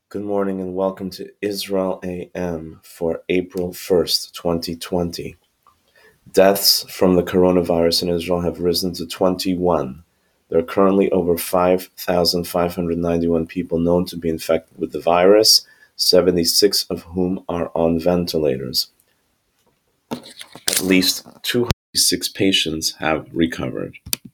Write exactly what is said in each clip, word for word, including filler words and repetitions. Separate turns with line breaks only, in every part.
Good morning and welcome to Israel A M for April first, twenty twenty. Deaths from the coronavirus in Israel have risen to twenty-one. There are currently over five thousand five hundred ninety-one people known to be infected with the virus, seventy-six of whom are on ventilators. At least two hundred six patients have recovered.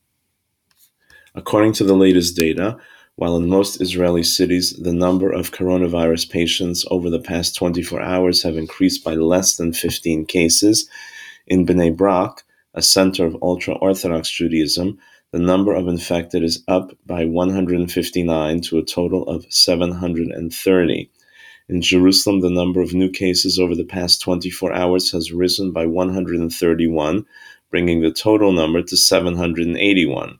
According to the latest data, while in most Israeli cities the number of coronavirus patients over the past twenty-four hours have increased by less than fifteen cases, in Bnei Brak, a center of ultra-Orthodox Judaism, the number of infected is up by one hundred fifty-nine to a total of seven hundred thirty. In Jerusalem, the number of new cases over the past twenty-four hours has risen by one hundred thirty-one, bringing the total number to seven hundred eighty-one.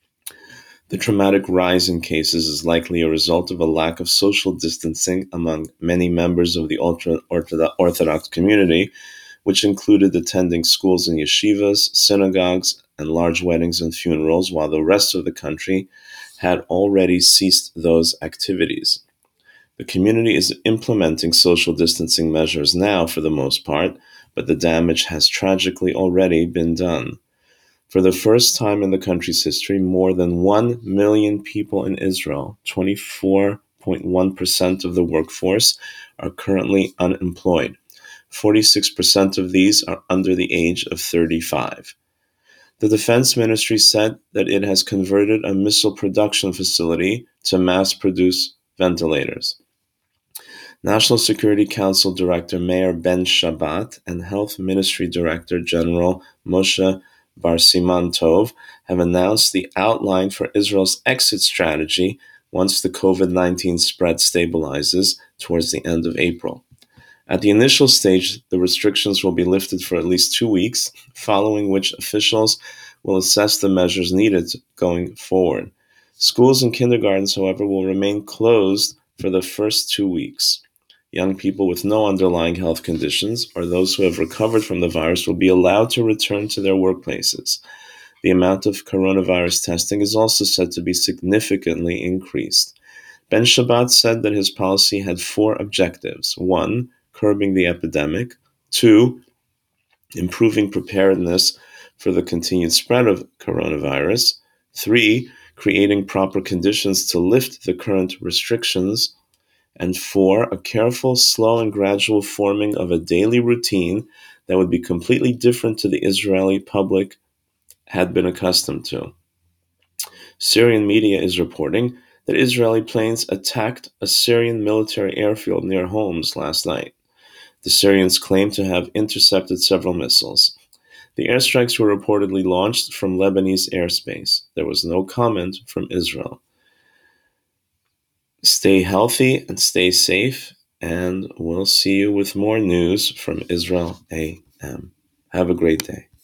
The dramatic rise in cases is likely a result of a lack of social distancing among many members of the ultra-Orthodox community, which included attending schools and yeshivas, synagogues, and large weddings and funerals, while the rest of the country had already ceased those activities. The community is implementing social distancing measures now for the most part, but the damage has tragically already been done. For the first time in the country's history, more than one million people in Israel, twenty-four point one percent of the workforce, are currently unemployed. forty-six percent of these are under the age of thirty-five. The Defense Ministry said that it has converted a missile production facility to mass-produce ventilators. National Security Council Director Meir Ben-Shabbat and Health Ministry Director General Moshe Bar Siman Tov have announced the outline for Israel's exit strategy once the COVID nineteen spread stabilizes towards the end of April. At the initial stage, the restrictions will be lifted for at least two weeks, following which officials will assess the measures needed going forward. Schools and kindergartens, however, will remain closed for the first two weeks. Young people with no underlying health conditions or those who have recovered from the virus will be allowed to return to their workplaces. The amount of coronavirus testing is also said to be significantly increased. Ben-Shabbat said that his policy had four objectives. One, curbing the epidemic. Two, improving preparedness for the continued spread of coronavirus. Three, creating proper conditions to lift the current restrictions. And four, a careful, slow, and gradual forming of a daily routine that would be completely different to the Israeli public had been accustomed to. Syrian media is reporting that Israeli planes attacked a Syrian military airfield near Homs last night. The Syrians claim to have intercepted several missiles. The airstrikes were reportedly launched from Lebanese airspace. There was no comment from Israel. Stay healthy and stay safe, and we'll see you with more news from Israel A M. Have a great day.